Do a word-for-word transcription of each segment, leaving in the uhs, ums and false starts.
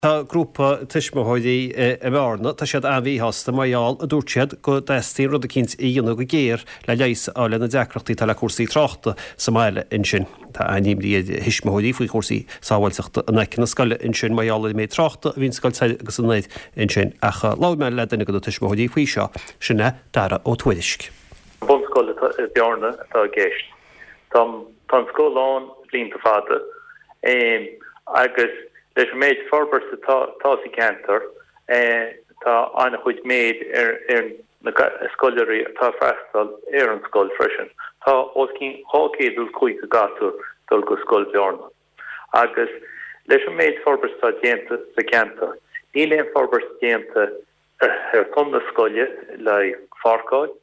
Tá grúpa tuismóidí i bhena tá siad a bhí hasta maiall a dúirtead go deistí rud a cinint í dionú go géir le leis á lena deacrachtaí tal le cuasaí tráchta sa maiile in sin. Tá aimimlí hisismóidí faoi cuasaí sáhailteachta an ecin na scoile in sin maiall mé tráchta a bhín scoil agus an néid in sin acha lá me le duna go tuismóidí faoi seo sinna dara ó tuairisc. Bunscoile bearna atá géist. Tá scóláin blionanta fada agus leis méid forbar sa tásí cantar tá aina chuid méid ar na scoileirí atá freistal ar an scoil freisin. Tá os cín hácéadúil chuig a gasú dul go scoil bearna. Agus leis méid forbar sa déanta sa cantar. Ní léon forbar sa déanta ar chun na scoile le farcáid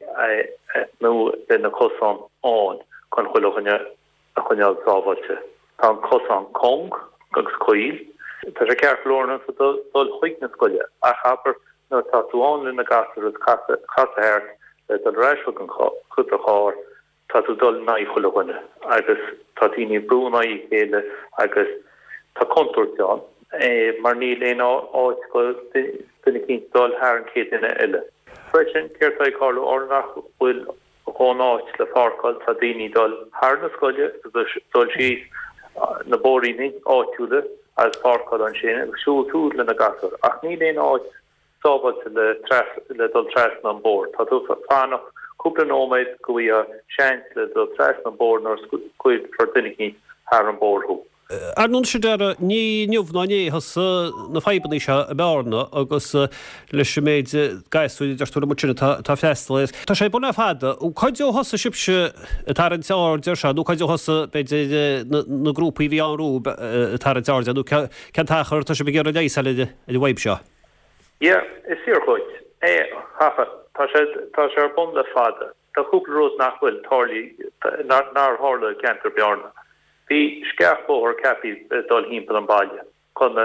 nó le na cosán an chun chuileachine a chuineal sábhailte. Tá an cosán cong agus coil. Tá sé ceartlóna sa dul chuig na scoile a chaper nó tá túáin le na gasar chasahéir le dul reisfu an chut a cháir tá tú dul naí chuileachine agus tá tíní brúnaí chéile agus tá contúirteán mar ní léon áit go duna cinint dul thar an céad duine eile. Freisin ceirtá cála ornach bhfuil chun áit le farcail tá daoine dul thar na scoile dul síos na bóríní áitiúla as farcail an sin agus siúil túr le na gasar. Ach ní léon áit sábailte le dul tréasna an bór. Tá tú fánach cúpla nóméid go bhí a seans le dul tréasna an bór nó cuid for duine cinint thar an bórthú. Ar nún sé deara ní neomhnáné has na feibanní se a bearna agus leis sem méid gaiisúí deirtúla mutína tá festal. Tá sé buna fada ó chuideó hosa sibse tar an teir deir se, nó chuideó hosa na grúpaí bhí anrú tar an teir nó cean tachar tá sé be ggéar a lééis le i bhaib seo. Ja, is siar chuid. É hafa tá sé ar bun le fada. Tá cúpla rós nachhfuil tarlaí nar hála cantar bearna. Bhí scearfóthar cepi dul hímpel an baile chuna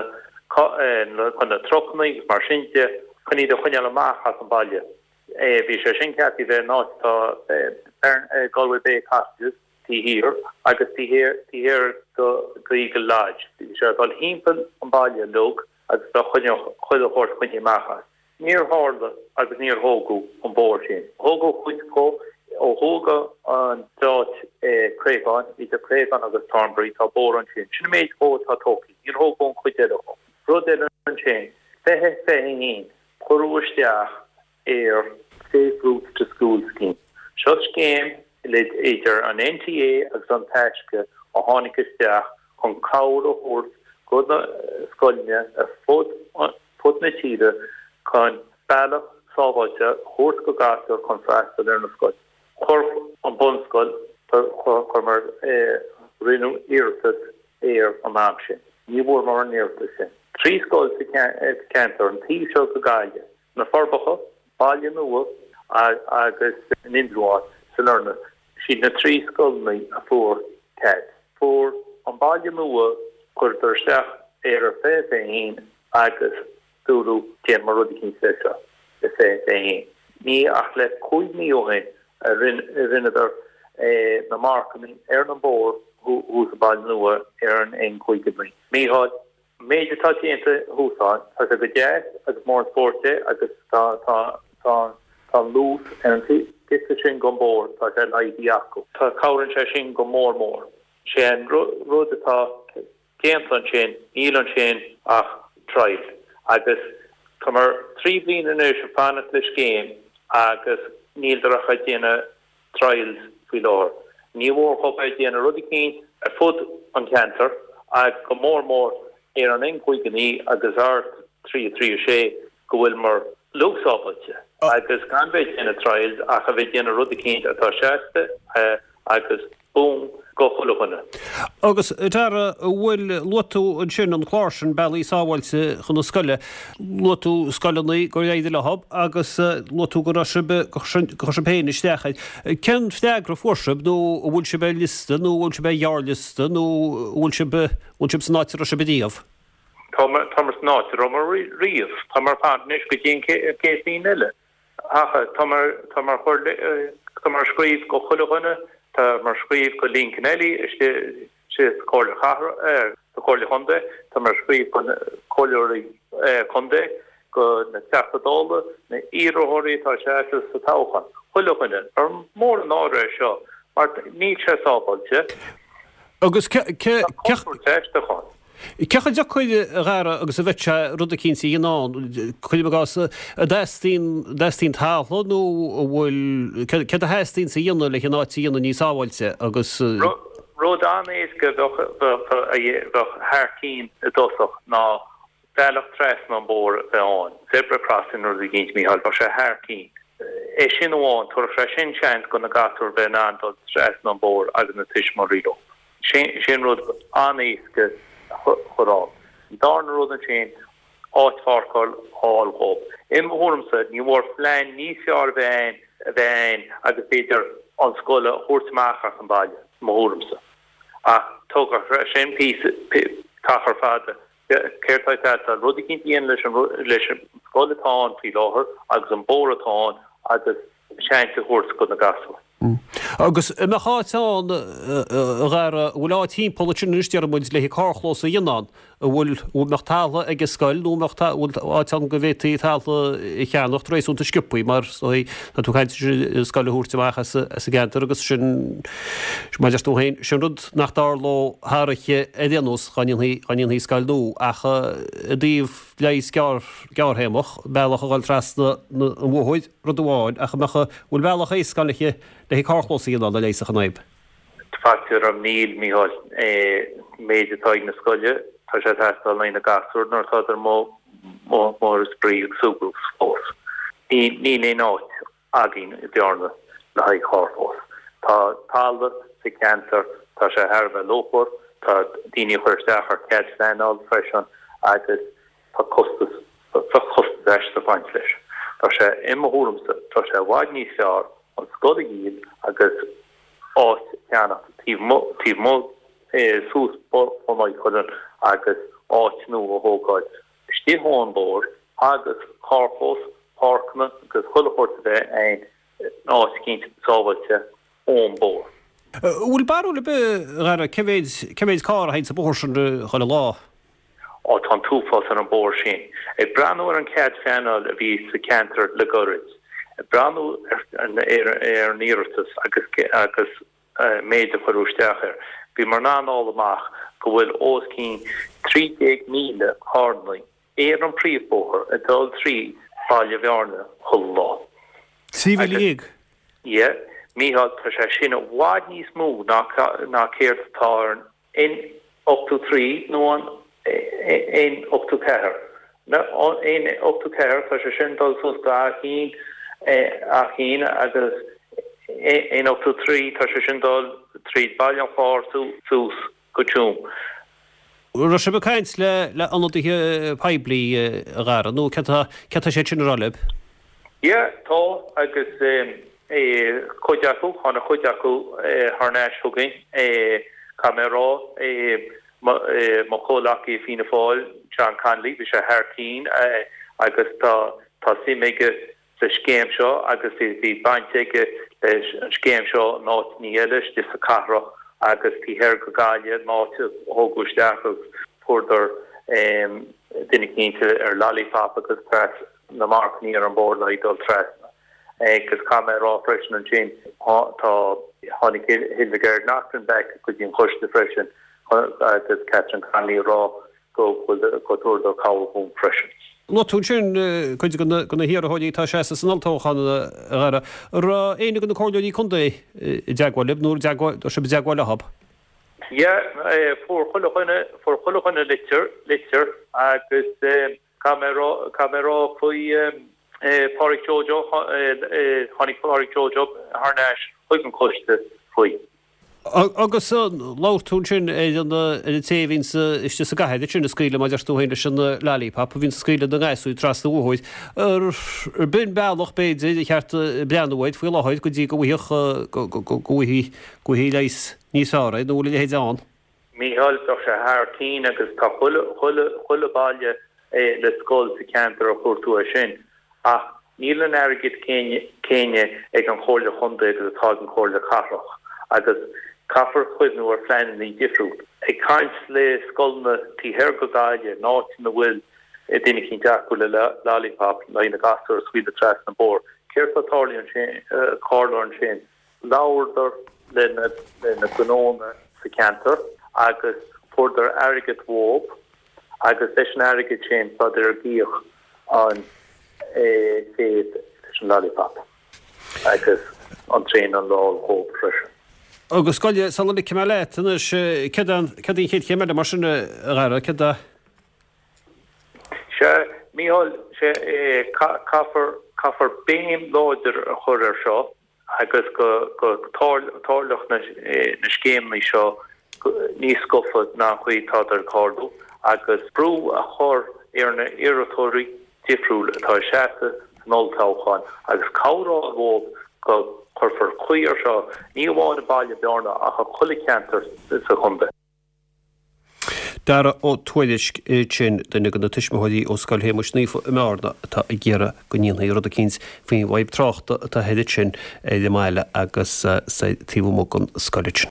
chuna trochnaí mar sinnte chun iad a chuineal amachchas an baile. Bhí sé sin cepi bheith nátá Galway Bay Castillas tí hir agus tí hir go go láid. Bhí sé dul hímpel an baile lug agus do chuine chuile chót chuine amachchas. Níor hála agus níor hógú an bór sin. Hógú chuid có ó hóga an dáit Craigán, í a Craigán agus Thornbury tá bór an sin. Sin méid ó tá tóki, ír hógún chuideile go. Rud eile an sin, fethe fethín, chorúisteach ar Safe Routes to School scheme. Such game led either an N T A agus an taisce a tháinig isteach chun cabhar ó thuairt go na scoilne a fud na tíre chun bailach sábhailte thuairt go gasar chun freistal ar na scoil. Chorp an bunscoil chu mar rinú iirtas ar an am sin. Ní bhór mar an iirtas sin. Trí scoil cantar an tí seo go gaile. Na forbacha, baile nua agus an indruáid sa lorna. Si na trí scoilnaí a fór cead. Fór an baile nua chuir dúirteach ar a fé féin agus dúrú cén mar rudi cinn sésa a fé féin. Ní ach le chuid ní óhain a rinneidir na marcaní ar an bór hús a bail nua ar an ein chuigimí. Míhad méidir tá déanta húsáin tá go deas agus mór spórte agus tá lús ar an tiste sin go mór tá sé leidí acu. Tá cabhann sé sin go mór mór. sé an rud atá céimlan sin, ílan sin ach treid. Agus cumar trí bliain in éis fanna leis céim agus níl a déana trials fao láir. Ní bhór choppa déana rudi cín a fud an cantar ag go mór mór ar an incuiganí agus art trí trí sé go bhfuil mar luúsápailte. Agus gan bheith déana trials ach a bheith déana rudi cín atá seasta agus bún go chulachana. Agus tara bhfuil luatú an sin an chláirsin bailí sábhailte chun na scoile, luatú scoilnaí go réidir le hab agus luatú go se péin istechaid. Cen fteagra fuorsib nó bhfuil se be lista nó bhfuil se be jaarlista nó bhfuil se be bhfuil se náitir se bedíomh. Támar náitir ó mar riamh, támar fánis go dtíon céisín eile. Acha támar támar scríomh go chulachana tá mar scríomh go lín canelí sé cóla de choirle chunde tá mar scríb choirí chunde go na tepadóla na íróthirí tá sé sa táchan chuilechuine ar mór an ára seo mar ní sé sábailte agus teiste chun. Cecha de chuide rara agus a bheitte rud a cínsaí gná chuide gas a deistín tála nó bhfuil ce a heistín sa dionú le nátíí dionú níos áhailte agus Rud anéis go bheith haircín a dosach ná bhealach tres ná bór bheáin zebra crossing or a ginint míhall ba sé haircín. É sin bháin tuair fre sin seint go na gasúir bheith ná dul tres ná bór agus na tuis mar ridó. Sin rud anéis go chorá. Darn rud an sin áitfarcail hallgó. Im húrmsa ní mór flein níos fear bhein bhein agus beidir an scoile thuirtmeachach an baile má húrmsa. A tógar sin pí tachar fada céirtáid a rudí cinn íon leis leis an scoiletáin fí láthair agus an bóratáin agus seinte thuirt go na gasú. Agus me cháán bhfuil á timppla sin nuistear muid le cáchlós a dionán bhfuil bhfuil nach tála ag scoil nó bhfuil átean go bhhétaí tála i cheannacht rééis únta sciúpaí mar na tú chaint scoilúirteach sa gentar agus sin maidirúhéin sin rud nach dáló háiriche a déanús chaíon hí scailú acha díomh leis gearhéimech bailach a gáil trasna an bhthid rudháin acha mecha bhfuil bailach é scailiche le cáchlósaí an leis a naib. Factor am níl míhol méidir táid na scoile tá sé testal na gasúr nar táidir mó mór sprí súgrúh fós. Ní ní é náit agin i dearna le haid cáchlós. Tá talda sa cantar tá sé herbh lópor tá daoine chuirteach ar cead féinál freisin agus tá costas fa costas eiste faint leis. Tá sé imthúramsa tá sé bhaid níos fearr an scoile gíad agus áit ceannach tíh mó sús ónáid chudan agus áit nó a thógáid. Stíháin bór agus cápós, pácna agus chuileachirta bheith ein áit cinnt sábailte ón bór. Bhfuil barú le be rara ceméid cá a haid sa bór sin chuile lá? Á tá túfás an an bór sin. Ag breanúir an cead féinál a bhí sa cantar le gorid. Brandú ar níirtas agus agus méide chuústeachir. Bhí mar ná álamach go bhfuil os cín trí míle hánaí éar an príomhbóthir a dul trí fáile bhearna chul lá. Síomh líag? Ie, míhall tá sé sinna bháid níos mú ná céirtáin in optú trí nó an in optú ceair. In optú ceair tá sé sin dul sústa cín a chéine agus in op to trí tá sé sin dul trí bailon fár sús go túm. Ro se bekáint le le anige peblií a gara nó ce sé sin rollib? Ja, tá agus chuideachú hána chuideachú thnéis thugin camerará má cholaí fina fáil John Conley bhí sé haircín agus tá tá si méige sa scéim seo agus is bhí bainteige leis scéim seo nát níelis dis sa carra agus tíhéir go gáile náte thógúisteach puidir duine cínte ar lollipop agus tres na marc ní ar an bord le dul tres agus camerará freisin an sin tá tháinig Hildegard Nachtenbeck go dtíon chuiste freisin agus Catherine Conley rá go go túir do cábhún freisin. No tún sin chuid gona hir háí tá sé san altóchan ra ra éine go na cóí chundé deagháilib nó se be deagháile hab. Ja for choine for choine litir litir agus camera faoi Páric Jojo hánig Páric Jojo Harneis chuig an coiste faoi. Agus láirtún sin an téhín iste sa gahead sin na scríile maidir stúhéine sin lollipop, hín scríile do gaiisú tras bhid. Ar bin bealach béidir i cheart breanhhaid fuil láid go dtí go bhuioch go hí leis níos áraid nó le héad an. Míhall do se hairtíín agus tá chuile bailile le scóil sa cantar a chuirtú a sin. Ach níl an airgid céine ag an chóirle chunda agus atá an chóirle carach. Agus Caafar chuidnú ar flein ní difriú. Ag caint le scolna tí her go gaile náit na bhfuil e dénig cinn deachú le lollipop na ina gasú scuile tras na bór. Céir tátálaí an sin cála an sin. Láhardar le na le na gnóna sa cantar agus further airgid mhóg agus leis an airgid sin fad ar gíoch an féad leis an lollipop agus an tréin an lá hóg freisin. Agus scoile salna cemile tunas cedan cedín chéad cemile mar sin gáire ceda Se míhol se caafar caafar béim láidir a chur ar seo agus go go tálach na na scéimí seo níos scofad ná chuí tá ar cardú agus brú a chur ar na iiritóirí difriúil atá seacha nótácháin agus cabhrá a bhóg go churfar chuir seo ní bháin na bailile bearna a chu chuala ceantar sa chunda. Dara ó tuailis sin duna go na tuismthaí ó scail héimo sníomh meárna tá i ggéire go níonnaí rud a cíns faoin bhaib tráchta tá heidir sin le maiile agus tíomh mó an scoilit sin.